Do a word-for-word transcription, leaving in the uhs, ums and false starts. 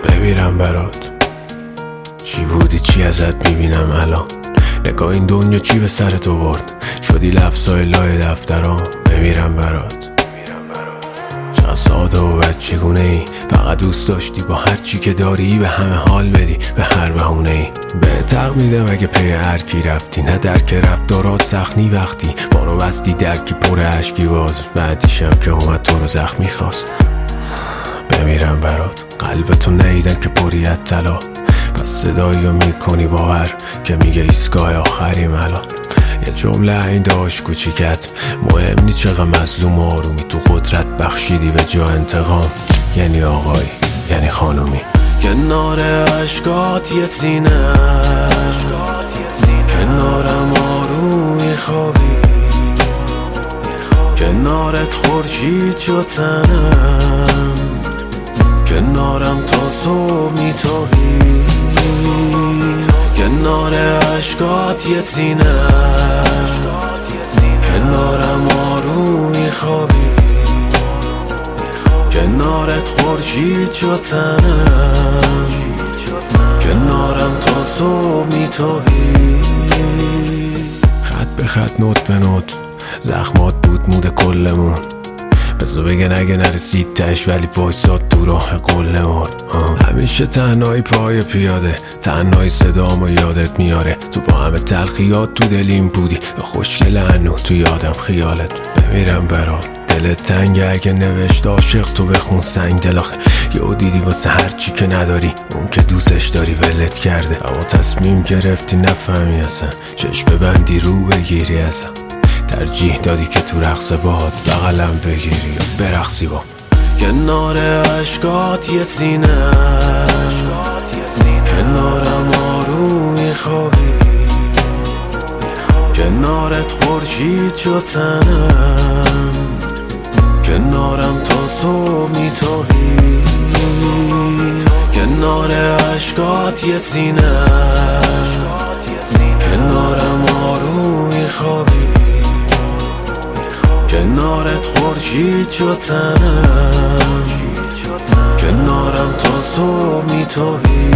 بمیرم برات. چی بودی چی ازت میبینم الان، نگاه این دنیا چی به سر تو برد، شدی لفظای لای دفترام. بمیرم برات. چقدر ساده و بچگونه ای، فقط دوست داشتی با هر چی که داری به همه حال بدی، به هر بهونه ای. به تق میدم اگه پی هر کی رفتی، نه درک رفتارات سخنی وقتی ما رو بستی درکی پر عشقی باز، بعدی شب که اومد تو رو زخمی خواست. بمیرم برات. قلبتو نیدن که پریت طلا، پس صدایی رو میکنی باور که میگه ایستگاه آخریم الان. یه جمله این داشت کوچیکت، مهم نی چقدر مظلوم و آرومی، تو قدرت بخشیدی به جا انتقام. یعنی آقایی یعنی خانومی. کنار عشقات یه سینه، کنارم آرومی خوابی، کنارت خورشید شد تنم، کنارم تا صبح میتابی. کنار عشقات یه سینه، کنارم آرومی خوابی، کنارت خورشید شد تنم، کنارم تا صبح میتابی. خط به خط نوت به نوت زخمات بود مود کلمون، بذار بگن اگه نرسید تش ولی وایساد تو راه قلمون. همیشه تنهایی پای پیاده، تنهایی صدامو یادت میاره، تو با همه تلخیات تو دلیم بودی، خوشگل هنو تو یادم خیالت. بمیرم برات. دلت تنگه اگه نوشت عاشق تو بخون سنگ دل، آخه یهو دیدی واسه هر چی که نداری اون که دوستش داری ولت کرده، اما تصمیم گرفتی نفهمی اصلا، چشم ببندی رو بگیری ازم، ترجیح دادی که تو رقص باهات بغلم بگیری و برقصی با. کنار عشقات یه سینه، کنارم آرومی خوابی، کنارت خورشید شد تنم، کنارم تا صبح میتابی. کنار عشقات یه سینه، کنارم آرومی خوابی، کنارت خورشید شد تنم، کنارم تا صبح میتابی.